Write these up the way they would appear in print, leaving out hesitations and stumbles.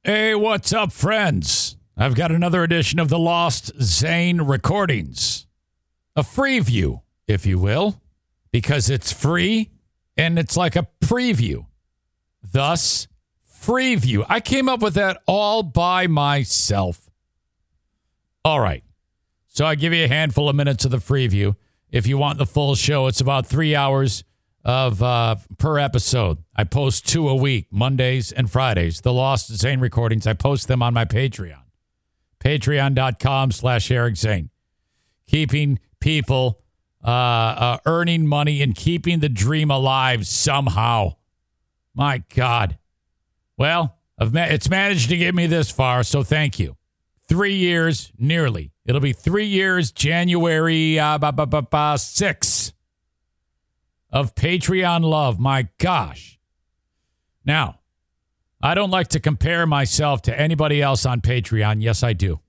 Hey, what's up, friends? I've got another edition of the Lost Zane Recordings. A free view, if you will, because it's free and it's like a preview. Thus, free view. I came up with that all by myself. All right. So I give you a handful of minutes of the free view. If you want the full show, it's about 3 hours of per episode. I post 2 a week, Mondays and Fridays. The Lost Zane Recordings, I post them on my Patreon. Patreon.com/Eric Zane. Keeping people earning money and keeping the dream alive somehow. My God. Well, it's managed to get me this far, so thank you. 3 years, nearly. It'll be 3 years, January 6th. Of Patreon love. My gosh. Now, I don't like to compare myself to anybody else on Patreon. Yes, I do.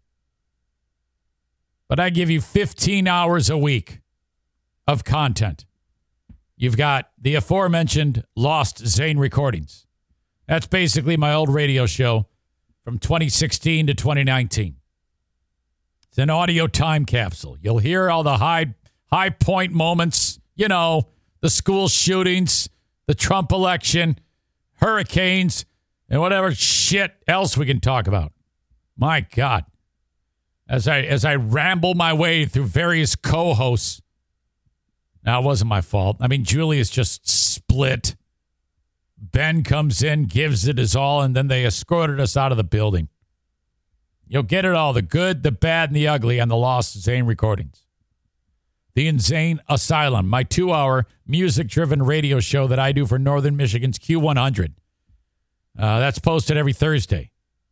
But I give you 15 hours a week of content. You've got the aforementioned Lost Zane Recordings. That's basically my old radio show from 2016 to 2019. It's an audio time capsule. You'll hear all the high point moments, you know, the school shootings, the Trump election, hurricanes, and whatever shit else we can talk about. My God. As I ramble my way through various co-hosts. Now, it wasn't my fault. I mean, Julius just split. Ben comes in, gives it his all, and then they escorted us out of the building. You'll get it all, the good, the bad, and the ugly on the Lost Zane Recordings. The Insane Asylum, my 2-hour music-driven radio show that I do for Northern Michigan's Q100. That's posted every Thursday.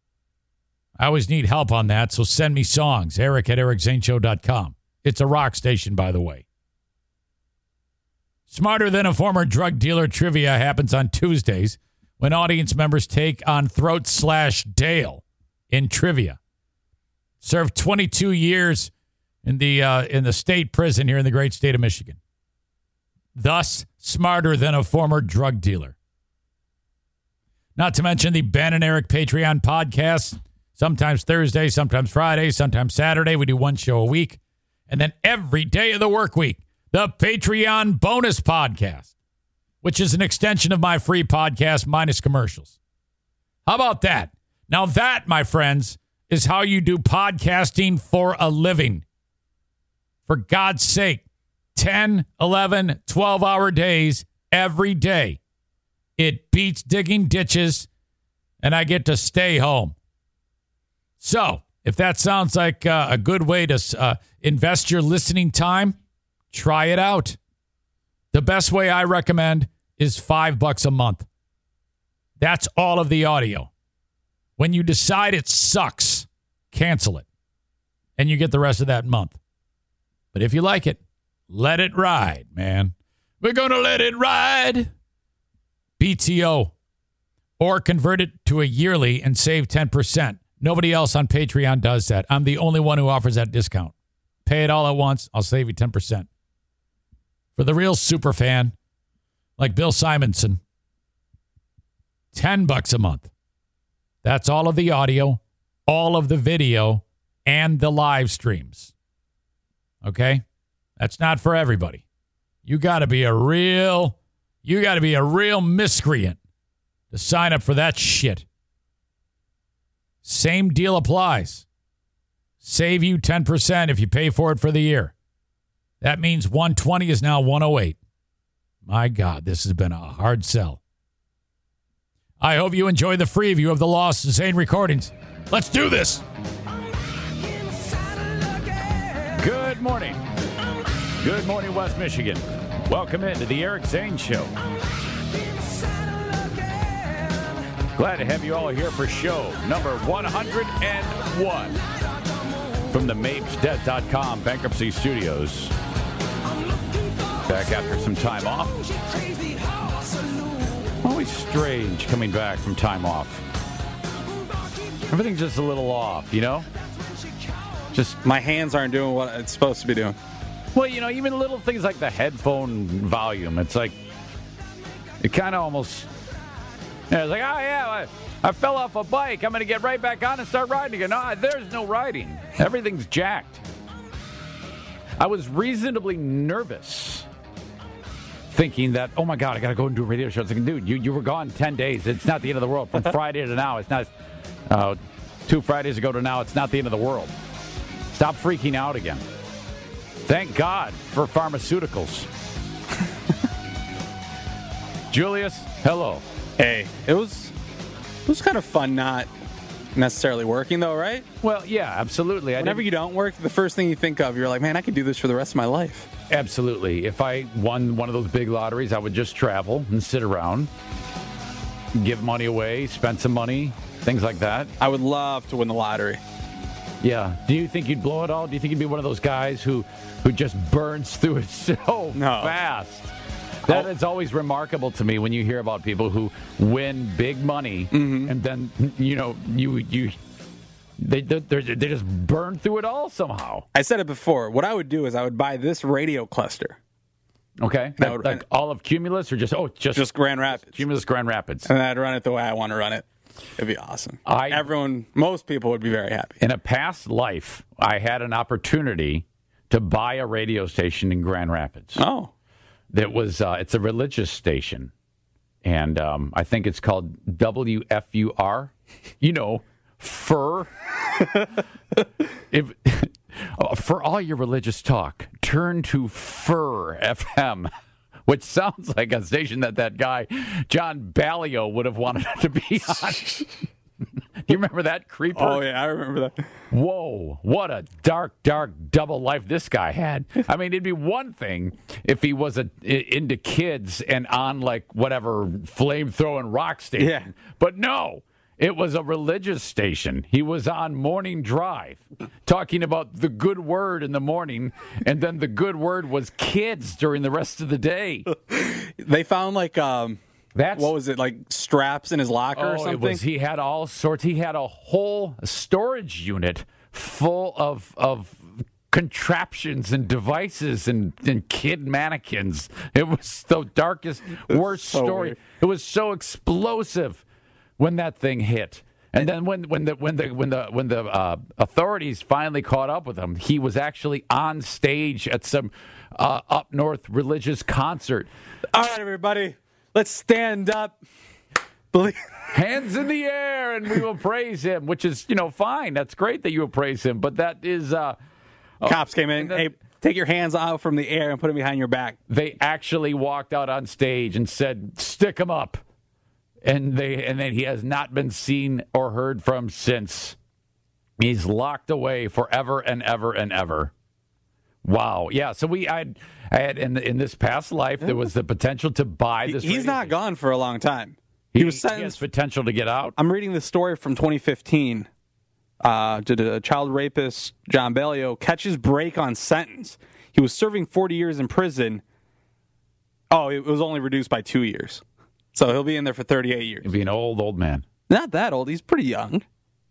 I always need help on that, so send me songs. Eric@ericzaneshow.com. It's a rock station, by the way. Smarter Than a Former Drug Dealer trivia happens on Tuesdays when audience members take on Throat/Dale in trivia. Served 22 years in the state prison here in the great state of Michigan. Thus, smarter than a former drug dealer. Not to mention the Ben and Eric Patreon podcast. Sometimes Thursday, sometimes Friday, sometimes Saturday. We do one show a week. And then every day of the work week, the Patreon bonus podcast, which is an extension of my free podcast minus commercials. How about that? Now that, my friends, is how you do podcasting for a living. For God's sake, 10, 11, 12-hour days every day. It beats digging ditches, and I get to stay home. So, if that sounds like a good way to invest your listening time, try it out. The best way I recommend is $5 a month. That's all of the audio. When you decide it sucks, cancel it, and you get the rest of that month. But if you like it, let it ride, man. We're going to let it ride. BTO. Or convert it to a yearly and save 10%. Nobody else on Patreon does that. I'm the only one who offers that discount. Pay it all at once. I'll save you 10%. For the real super fan, like Bill Simonson, $10 a month. That's all of the audio, all of the video, and the live streams. Okay? That's not for everybody. You got to be a real miscreant to sign up for that shit. Same deal applies. Save you 10% if you pay for it for the year. That means 120 is now 108. My God, this has been a hard sell. I hope you enjoy the preview of the Lost Zane Recordings. Let's do this. Good morning. Good morning, West Michigan. Welcome into the Eric Zane Show. Glad to have you all here for show number 101 from the MapesDebt.com Bankruptcy Studios. Back after some time off. Always strange coming back from time off. Everything's just a little off, you know? Just my hands aren't doing what it's supposed to be doing. Well, you know, even little things like the headphone volume. It's like, it kind of almost, it's like, oh, yeah, I fell off a bike. I'm going to get right back on and start riding again. No, there's no riding. Everything's jacked. I was reasonably nervous, thinking that, oh my God, I got to go and do a radio show. It's like, dude, you were gone 10 days. It's not the end of the world. From Friday to now, it's not 2 Fridays ago to now, it's not the end of the world. Stop freaking out again. Thank God for pharmaceuticals. Julius, hello. Hey, it was kind of fun not necessarily working, though, right? Well, yeah, absolutely. Whenever you don't work, the first thing you think of, you're like, man, I could do this for the rest of my life. Absolutely. If I won one of those big lotteries, I would just travel and sit around, give money away, spend some money, things like that. I would love to win the lottery. Yeah. Do you think you'd blow it all? Do you think you'd be one of those guys who just burns through it so fast? That is always remarkable to me when you hear about people who win big money and then, they just burn through it all somehow. I said it before. What I would do is I would buy this radio cluster. Okay. Like all of Cumulus or just Grand Rapids. Cumulus Grand Rapids. And I'd run it the way I want to run it. It'd be awesome. Most people would be very happy. In a past life, I had an opportunity to buy a radio station in Grand Rapids. Oh. That was, it's a religious station. And I think it's called WFUR. Fur. For all your religious talk, turn to Fur FM, which sounds like a station that guy, John Ballio, would have wanted to be on. Do you remember that creeper? Oh, yeah, I remember that. Whoa, what a dark double life this guy had. I mean, it'd be one thing if he was into kids and on, like, whatever, flame-throwing rock station. Yeah. But no, it was a religious station. He was on Morning Drive talking about the good word in the morning, and then the good word was kids during the rest of the day. They found, like... what was it, like straps in his locker or something? He had all sorts. He had a whole storage unit full of contraptions and devices and kid mannequins. It was the darkest, worst story. Weird. It was so explosive when that thing hit. And then when the authorities finally caught up with him, he was actually on stage at some up north religious concert. All right, everybody. Let's stand up. Hands in the air, and we will praise him, which is, fine. That's great that you will praise him. But that is... Cops came in. Hey, take your hands out from the air and put them behind your back. They actually walked out on stage and said, stick him up. And then he has not been seen or heard from since. He's locked away forever and ever and ever. Wow. Yeah. So I had in this past life, there was the potential to buy this. He's not gone for a long time. He was sentenced. He has potential to get out. I'm reading this story from 2015. Did a child rapist, John Ballio, catches break on sentence? He was serving 40 years in prison. Oh, it was only reduced by 2 years. So he'll be in there for 38 years. He'll be an old man. Not that old. He's pretty young.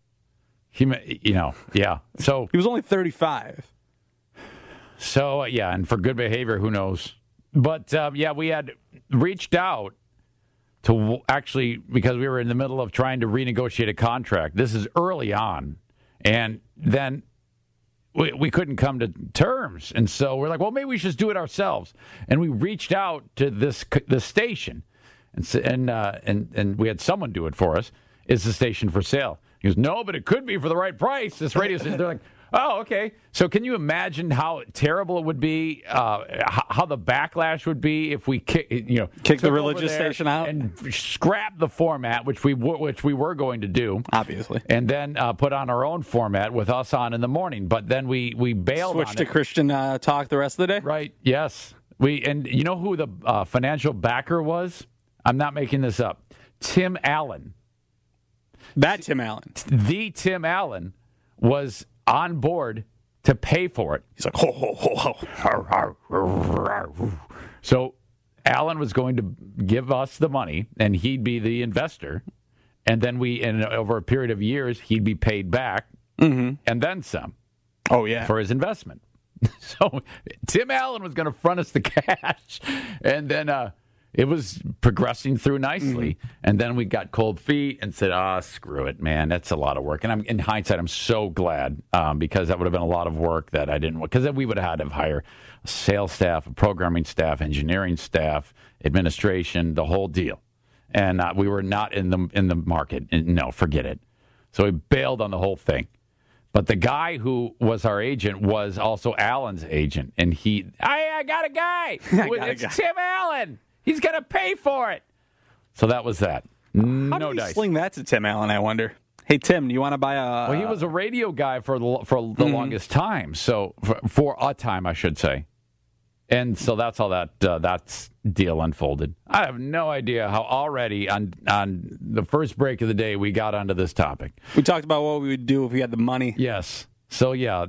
Yeah. So he was only 35. So, and for good behavior, who knows? But, we had reached out to actually, because we were in the middle of trying to renegotiate a contract. This is early on. And then we couldn't come to terms. And so we're like, well, maybe we should just do it ourselves. And we reached out to this station. And we had someone do it for us. Is the station for sale? He goes, no, but it could be for the right price. This radio station. They're like, oh, okay. So can you imagine how terrible it would be, how the backlash would be if we kick the religious station out and scrap the format, which we were going to do, obviously, and then put on our own format with us on in the morning. But then we bailed. Switched to Christian talk the rest of the day. Right. Yes. And you know who the financial backer was? I'm not making this up. Tim Allen. That Tim Allen. The Tim Allen was on board to pay for it. He's like, ho, ho, ho, ho. So Allen was going to give us the money, and he'd be the investor. And then over a period of years, he'd be paid back, and then some. Oh, yeah. For his investment. So Tim Allen was going to front us the cash, and then it was progressing through nicely. And then we got cold feet and said, screw it, man. That's a lot of work. And in hindsight, I'm so glad because that would have been a lot of work that I didn't want. Because then we would have had to hire a sales staff, a programming staff, engineering staff, administration, the whole deal. And we were not in the market. And no, forget it. So we bailed on the whole thing. But the guy who was our agent was also Allen's agent. And I got a guy. It's Tim Allen. He's going to pay for it. So that was that. How did he sling that to Tim Allen, I wonder? Hey, Tim, do you want to buy a... Well, he was a radio guy for the longest time. So for a time, I should say. And so that's how that deal unfolded. I have no idea how already on the first break of the day we got onto this topic. We talked about what we would do if we had the money. Yes. So, yeah,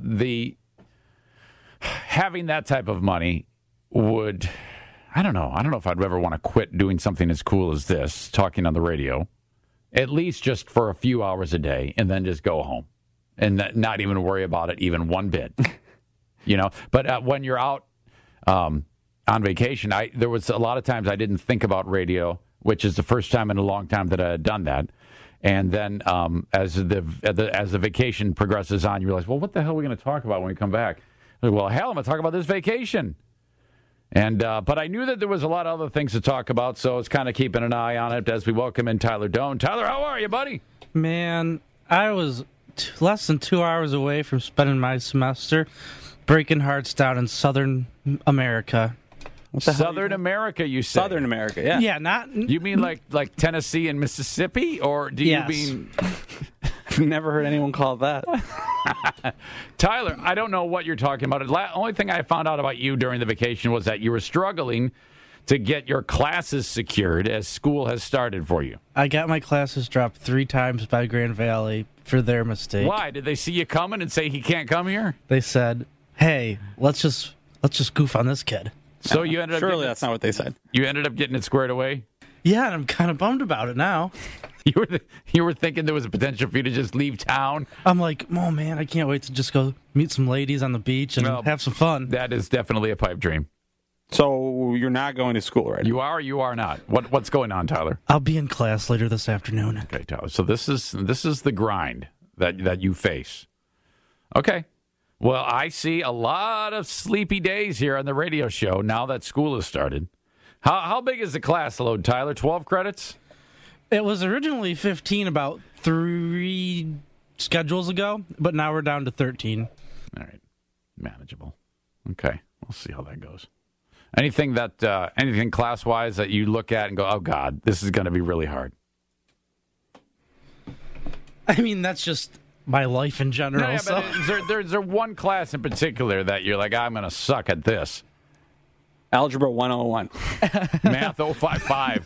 having that type of money would... I don't know if I'd ever want to quit doing something as cool as this, talking on the radio, at least just for a few hours a day, and then just go home and not even worry about it even one bit. But when you're out on vacation, there was a lot of times I didn't think about radio, which is the first time in a long time that I had done that. And then as the vacation progresses on, you realize, well, what the hell are we going to talk about when we come back? Well, hell, I'm going to talk about this vacation. And but I knew that there was a lot of other things to talk about, so I was kind of keeping an eye on it as we welcome in Tyler Doan. Tyler, how are you, buddy? Man, I was less than 2 hours away from spending my semester breaking hearts down in Southern America. Southern America, you say? Southern America, yeah. Yeah, not... You mean like Tennessee and Mississippi, or do you mean... I've never heard anyone call it that. Tyler, I don't know what you're talking about. The only thing I found out about you during the vacation was that you were struggling to get your classes secured as school has started for you. I got my classes dropped 3 times by Grand Valley for their mistake. Why? Did they see you coming and say he can't come here? They said, hey, let's just goof on this kid. So you ended up... Surely that's not what they said. You ended up getting it squared away? Yeah, and I'm kind of bummed about it now. You were thinking there was a potential for you to just leave town? I'm like, oh, man, I can't wait to just go meet some ladies on the beach and have some fun. That is definitely a pipe dream. So you're not going to school, right? You are or you are not? What's going on, Tyler? I'll be in class later this afternoon. Okay, Tyler. So this is the grind that you face. Okay. Well, I see a lot of sleepy days here on the radio show now that school has started. How big is the class load, Tyler? 12 credits? It was originally 15 about 3 schedules ago, but now we're down to 13. All right. Manageable. Okay. We'll see how that goes. Anything class-wise that you look at and go, oh, God, this is going to be really hard? I mean, that's just my life in general. No, yeah, but is there one class in particular that you're like, I'm going to suck at this? Algebra 101. Math 055.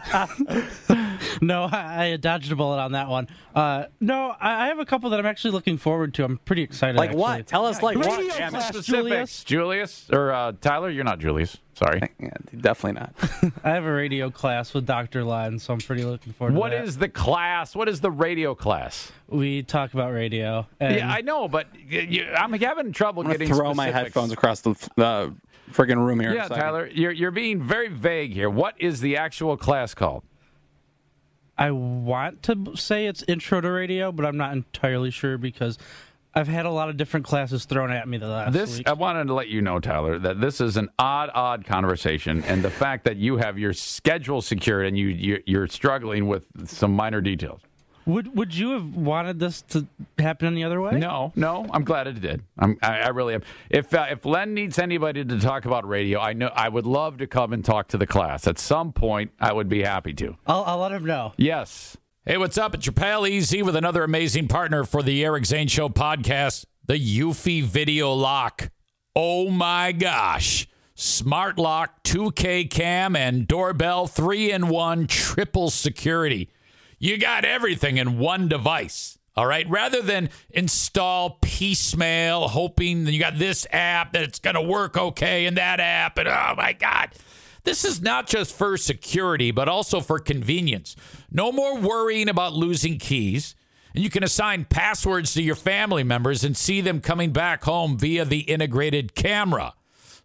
No, I dodged a bullet on that one. No, I have a couple that I'm actually looking forward to. I'm pretty excited. Like actually. what? Tell us what. Class, Julius? Or Tyler? You're not Julius. Sorry. Yeah, definitely not. I have a radio class with Dr. Len, so I'm pretty looking forward to that. What is the class? What is the radio class? We talk about radio. Yeah, I know, but I'm having trouble getting throw specifics. my headphones across the friggin' room here. Yeah, Tyler, you're being very vague here. What is the actual class called? I want to say it's Intro to Radio, but I'm not entirely sure because I've had a lot of different classes thrown at me the last week. I wanted to let you know, Tyler, that this is an odd conversation, and the fact that you have your schedule secured and you're struggling with some minor details. Would you have wanted this to happen any other way? No, I'm glad it did. I really am. If Len needs anybody to talk about radio, I would love to come and talk to the class. At some point, I would be happy to. I'll let him know. Yes. Hey, what's up? It's your pal Easy with another amazing partner for the Eric Zane Show podcast, the Eufy Video Lock. Oh my gosh. Smart Lock, 2K cam, and doorbell 3-in-1 triple security. You got everything in one device, all right? Rather than install piecemeal, hoping that you got this app, that it's going to work okay, and that app, and oh, my God. This is not just for security, but also for convenience. No more worrying about losing keys, and you can assign passwords to your family members and see them coming back home via the integrated camera.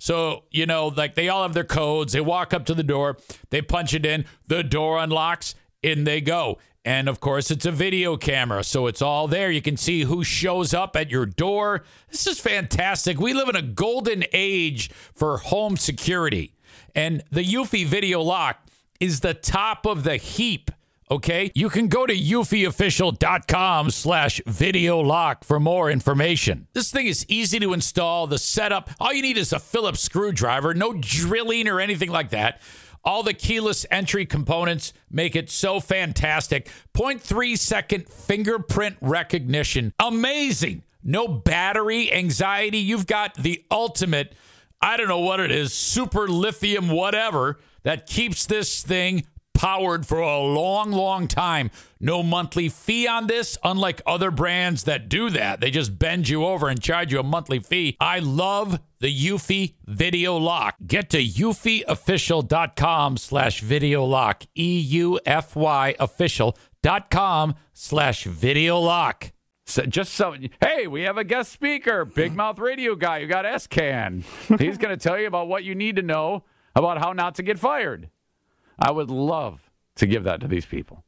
So, like they all have their codes. They walk up to the door, they punch it in, the door unlocks, in they go. And of course, it's a video camera, so it's all there. You can see who shows up at your door. This is fantastic. We live in a golden age for home security. And the Eufy Video Lock is the top of the heap. Okay, you can go to eufyofficial.com/video lock for more information. This thing is easy to install. The setup, all you need is a Phillips screwdriver, no drilling or anything like that. All the keyless entry components make it so fantastic. 0.3 second fingerprint recognition. Amazing. No battery anxiety. You've got the ultimate, I don't know what it is, super lithium whatever that keeps this thing powered for a long, long time. No monthly fee on this, unlike other brands that do that. They just bend you over and charge you a monthly fee. I love the Eufy Video Lock. Get to eufyofficial.com/video lock. EUFY official.com/video lock. So, hey, we have a guest speaker, Big Mouth Radio guy. You got SCAN. He's going to tell you about what you need to know about how not to get fired. I would love to give that to these people.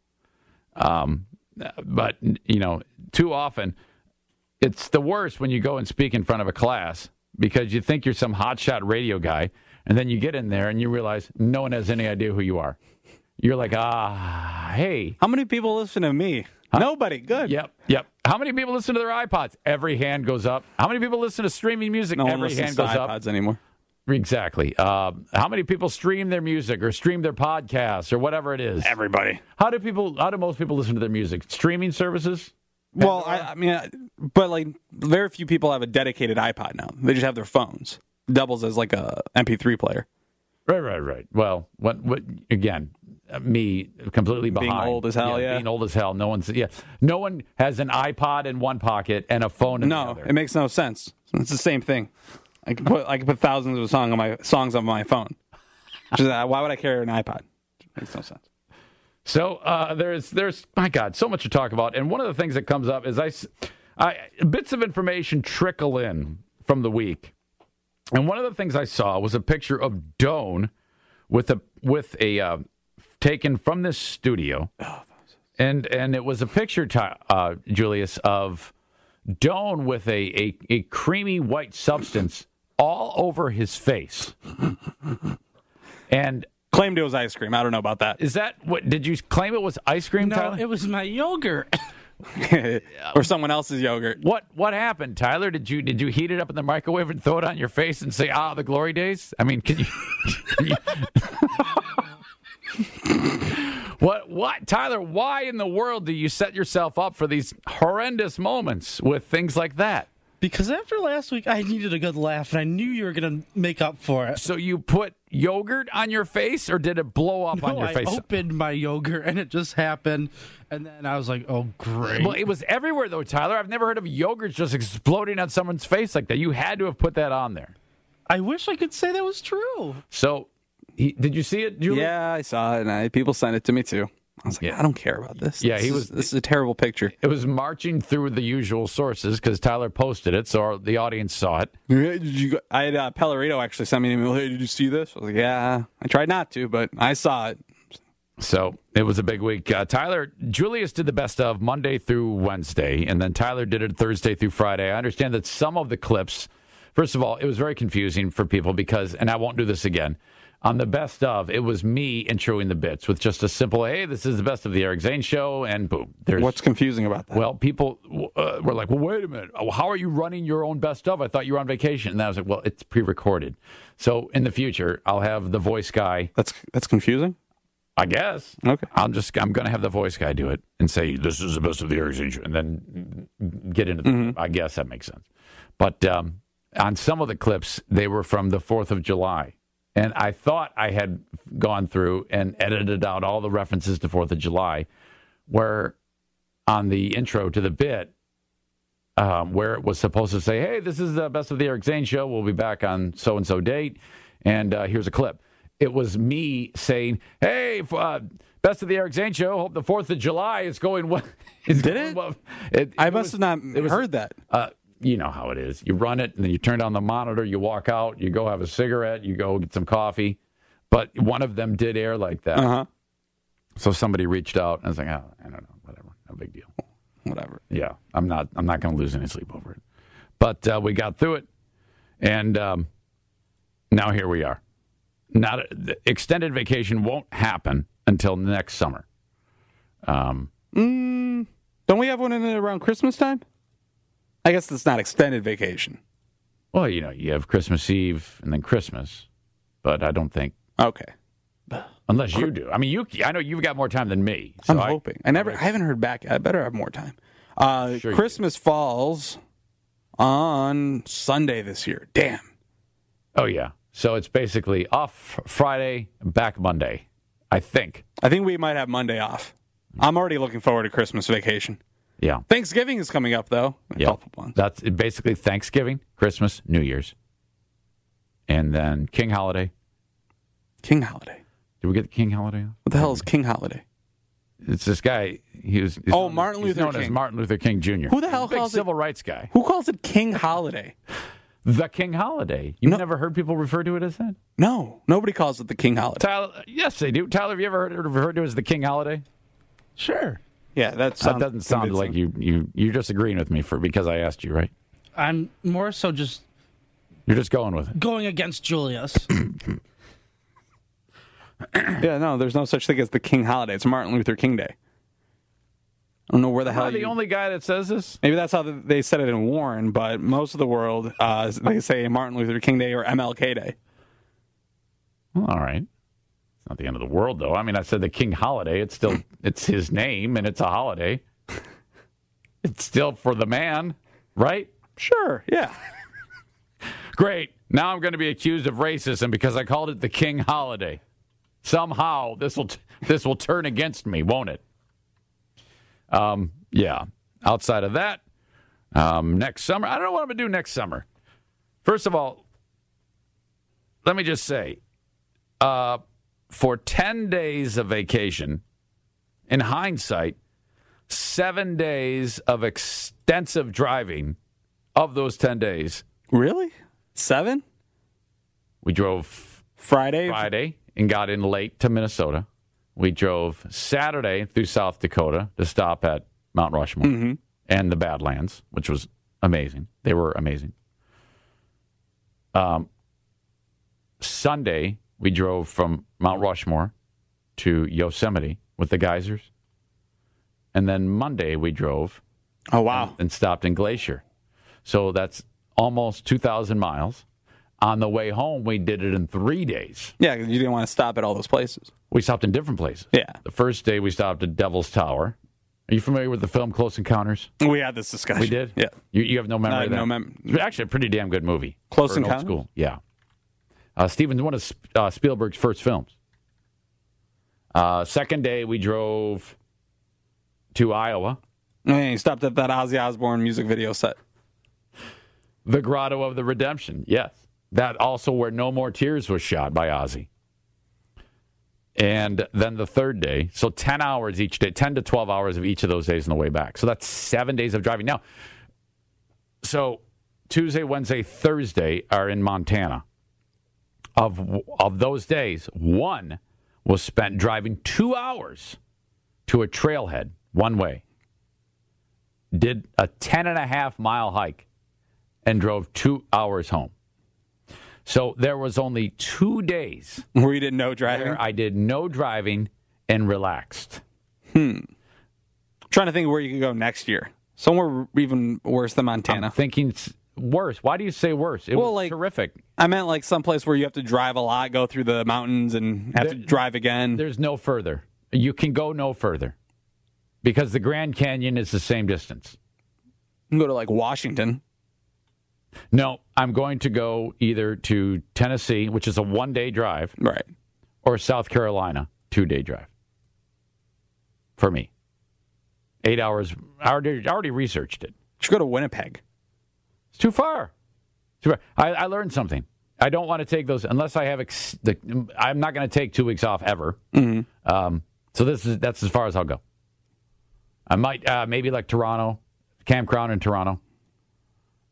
But, too often, it's the worst when you go and speak in front of a class because you think you're some hotshot radio guy, and then you get in there and you realize no one has any idea who you are. You're like, hey. How many people listen to me? Huh? Nobody. Good. Yep. How many people listen to their iPods? Every hand goes up. How many people listen to streaming music? No one Every listens hand to goes iPods up. Anymore. Exactly. How many people stream their music or stream their podcasts or whatever it is? Everybody. How do most people listen to their music? Streaming services? Well, I mean, but like very few people have a dedicated iPod now. They just have their phones. It doubles as like a MP3 player. Right. Well, what again? Me completely behind. Being old as hell, yeah. Being old as hell. No one has an iPod in one pocket and a phone in the other. No, it makes no sense. It's the same thing. I can put thousands of songs on my phone. Why would I carry an iPod? It makes no sense. So there's my God, so much to talk about. And one of the things that comes up is bits of information trickle in from the week. And one of the things I saw was a picture of Doan with a taken from this studio, and it was a picture, Julius, of Doan with a creamy white substance all over his face, and claimed it was ice cream. I don't know about that. Is that what? Did you claim it was ice cream, No, Tyler? it was my yogurt. Or someone else's yogurt. What happened, Tyler? Did you heat it up in the microwave and throw it on your face and say, the glory days? I mean, can you What, Tyler, why in the world do you set yourself up for these horrendous moments with things like that? Because after last week, I needed a good laugh, and I knew you were going to make up for it. So you put yogurt on your face, or did it blow up on your face? I opened my yogurt, and it just happened, and then I was like, oh, great. Well, it was everywhere, though, Tyler. I've never heard of yogurt just exploding on someone's face like that. You had to have put that on there. I wish I could say that was true. So, did you see it, Julie? Yeah, I saw it, and people sent it to me, too. I was like, I don't care about this. Yeah, this is a terrible picture. It was marching through the usual sources because Tyler posted it, so the audience saw it. I had Pellerito actually sent me an email. Hey, did you see this? I was like, yeah. I tried not to, but I saw it. So it was a big week. Julius did the best of Monday through Wednesday, and then Tyler did it Thursday through Friday. I understand that some of the clips, first of all, it was very confusing for people because, and I won't do this again, on the best of, it was me introing the bits with just a simple, hey, this is the best of the Eric Zane show, and boom. What's confusing about that? Well, people were like, well, wait a minute. How are you running your own best of? I thought you were on vacation. And I was like, well, it's pre-recorded. So in the future, I'll have the voice guy. That's confusing? I guess. Okay. I'm going to have the voice guy do it and say, this is the best of the Eric Zane show, and then get into the I guess that makes sense. But on some of the clips, they were from the 4th of July. And I thought I had gone through and edited out all the references to 4th of July, where on the intro to the bit, where it was supposed to say, hey, this is the best of the Eric Zane show. We'll be back on so-and-so date, and here's a clip. It was me saying, hey, best of the Eric Zane show. Hope the 4th of July is going well. Did it? Well. I must have not heard that. you know how it is. You run it, and then you turn down the monitor, you walk out, you go have a cigarette, you go get some coffee. But one of them did air like that. Uh-huh. So somebody reached out, and I was like, oh, I don't know, whatever, no big deal. Whatever. Yeah, I'm not going to lose any sleep over it. But we got through it, and now here we are. The extended vacation won't happen until next summer. Don't we have one in around Christmas time? I guess it's not extended vacation. Well, you have Christmas Eve and then Christmas, but I don't think. Okay. Unless you do. I mean, I know you've got more time than me. So I'm hoping. I haven't heard back. I better have more time. Sure Christmas falls on Sunday this year. Damn. Oh, yeah. So it's basically off Friday, back Monday, I think. I think we might have Monday off. I'm already looking forward to Christmas vacation. Yeah. Thanksgiving is coming up, though. Yeah. That's basically Thanksgiving, Christmas, New Year's. And then King Holiday. King Holiday. Did we get the King Holiday? What the hell is King Holiday? It's this guy. He's Martin Luther known King. as Martin Luther King Jr. Who the hell big calls civil it? rights guy? Who calls it King Holiday? The King Holiday. You've never heard people refer to it as that? No, nobody calls it the King Holiday. Tyler, yes, they do. Tyler, have you ever referred to it as the King Holiday? Sure. Yeah, that Doesn't sound like you're just agreeing with me because I asked you, right? I'm more so just You're just going with it. going against Julius. Yeah, no, there's no such thing as the King Holiday. It's Martin Luther King Day. I don't know where the hell. Am I the only guy that says this? Maybe that's how they said it in Warren, but most of the world they say Martin Luther King Day or MLK Day. Well, all right. It's not the end of the world, though. I mean, I said the King Holiday. It's his name, and it's a holiday. It's still for the man, right? Sure, yeah. Great. Now I'm going to be accused of racism because I called it the King Holiday. Somehow this will turn against me, won't it? Yeah. Outside of that, next summer, I don't know what I'm going to do next summer. First of all, let me just say, for 10 days of vacation, in hindsight, 7 days of extensive driving of those 10 days. Really? 7? We drove Friday and got in late to Minnesota. We drove Saturday through South Dakota to stop at Mount Rushmore and the Badlands, which was amazing. They were amazing. Sunday, we drove from Mount Rushmore to Yosemite with the geysers. And then Monday, we drove. Oh, wow. And stopped in Glacier. So that's almost 2,000 miles. On the way home, we did it in 3 days. Yeah, because you didn't want to stop at all those places. We stopped in different places. Yeah. The first day, we stopped at Devil's Tower. Are you familiar with the film Close Encounters? We had this discussion. We did? Yeah. You have no memory of that? It's actually a pretty damn good movie. Close for an old Encounters? School. Yeah. Steven's one of Spielberg's first films. Second day, we drove to Iowa. And you stopped at that Ozzy Osbourne music video set. The Grotto of the Redemption, yes. That also where No More Tears was shot by Ozzy. And then the third day, so 10 hours each day, 10 to 12 hours of each of those days on the way back. So that's 7 days of driving. Now, so Tuesday, Wednesday, Thursday are in Montana. Of those days, one was spent driving 2 hours to a trailhead one way. Did a 10.5-mile hike and drove 2 hours home. So there was only 2 days where you did no driving. Where I did no driving and relaxed. Trying to think where you could go next year. Somewhere even worse than Montana. I'm thinking it's worse. Why do you say worse? It was terrific. I meant like someplace where you have to drive a lot, go through the mountains, and have to drive again. There's no further. You can go no further because the Grand Canyon is the same distance. You can go to like Washington. No, I'm going to go either to Tennessee, which is a 1-day drive, right, or South Carolina, 2-day drive. For me, 8 hours. I already researched it. You should go to Winnipeg. It's too far. I learned something. I don't want to take those unless I have. I'm not going to take 2 weeks off ever. Mm-hmm. So that's as far as I'll go. I might maybe like Toronto, Camp Crown in Toronto.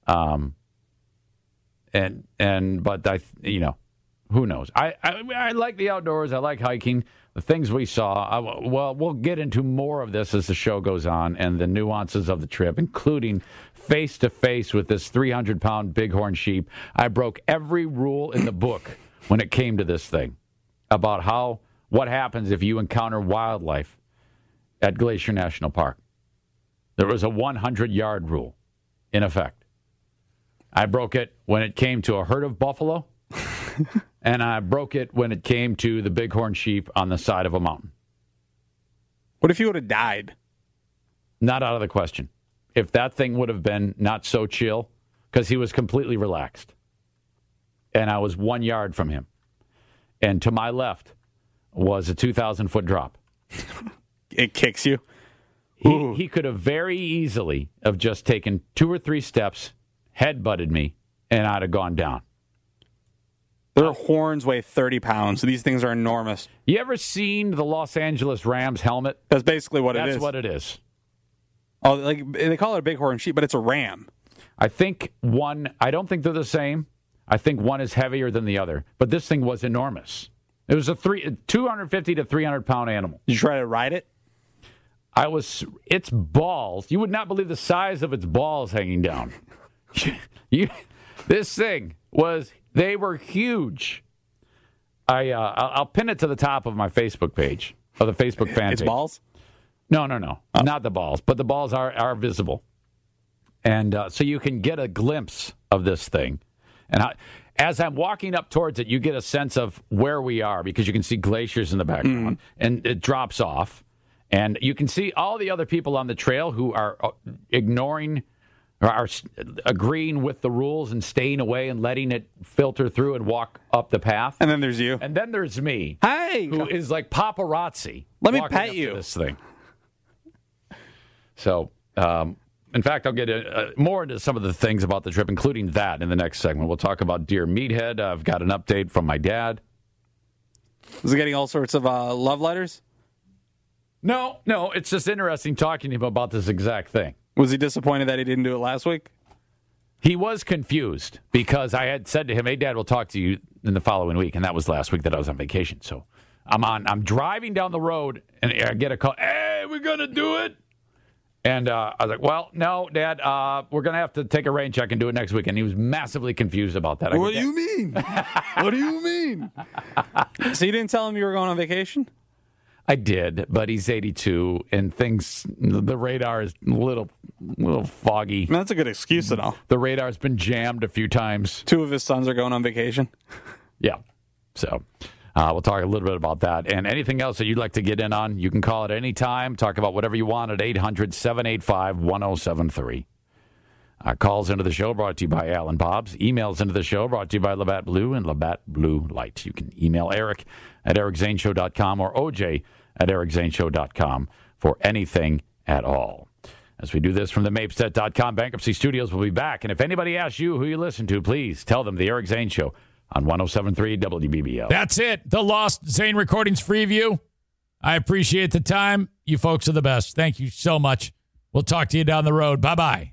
But who knows? I like the outdoors. I like hiking. The things we saw. We'll get into more of this as the show goes on and the nuances of the trip, including face to face with this 300-pound bighorn sheep. I broke every rule in the book when it came to this thing about what happens if you encounter wildlife at Glacier National Park. There was a 100-yard rule in effect. I broke it when it came to a herd of buffalo. And I broke it when it came to the bighorn sheep on the side of a mountain. What if you would have died? Not out of the question. If that thing would have been not so chill, because he was completely relaxed. And I was 1 yard from him. And to my left was a 2,000-foot drop. It kicks you? He could have very easily have just taken 2 or 3 steps, head-butted me, and I'd have gone down. Their horns weigh 30 pounds. So these things are enormous. You ever seen the Los Angeles Rams helmet? That's basically what it is. That's what it is. Oh, like they call it a bighorn sheep, but it's a ram. I don't think they're the same. I think one is heavier than the other. But this thing was enormous. It was a 250 to 300-pound animal. Did you try to ride it? Its balls, you would not believe the size of its balls hanging down. This thing they were huge. I'll pin it to the top of my Facebook page, or the Facebook fan page. Its balls? No. Oh. Not the balls, but the balls are visible. And so you can get a glimpse of this thing. And as I'm walking up towards it, you get a sense of where we are because you can see glaciers in the background, and it drops off. And you can see all the other people on the trail who are ignoring or are agreeing with the rules and staying away and letting it filter through and walk up the path. And then there's you. And then there's me. Hey! Who is like paparazzi. Let me walking pet up you. to this thing. So, in fact, I'll get more into some of the things about the trip, including that in the next segment. We'll talk about Deer Meathead. I've got an update from my dad. Was he getting all sorts of love letters? No, it's just interesting talking to him about this exact thing. Was he disappointed that he didn't do it last week? He was confused because I had said to him, "Hey, Dad, we'll talk to you in the following week," and that was last week that I was on vacation. So I'm driving down the road and I get a call. Hey, we're gonna do it. And I was like, "Well, no, Dad, we're gonna have to take a rain check and do it next week." And he was massively confused about that. What do you mean? What do you mean? So you didn't tell him you were going on vacation? I did, but he's 82, and the radar is a little foggy. That's a good excuse and all. The radar's been jammed a few times. 2 of his sons are going on vacation. Yeah. So we'll talk a little bit about that. And anything else that you'd like to get in on, you can call at any time. Talk about whatever you want at 800-785-1073. Calls into the show brought to you by Alan Bob's. Emails into the show brought to you by Labatt Blue and Labatt Blue Light. You can email Eric at ericzaneshow.com or OJ at ericzaneshow.com for anything at all. As we do this from the Mapstead.com Bankruptcy Studios, we'll be back. And if anybody asks you who you listen to, please tell them the Eric Zane Show on 107.3 WBBL. That's it. The Lost Zane Recordings Freeview. I appreciate the time. You folks are the best. Thank you so much. We'll talk to you down the road. Bye-bye.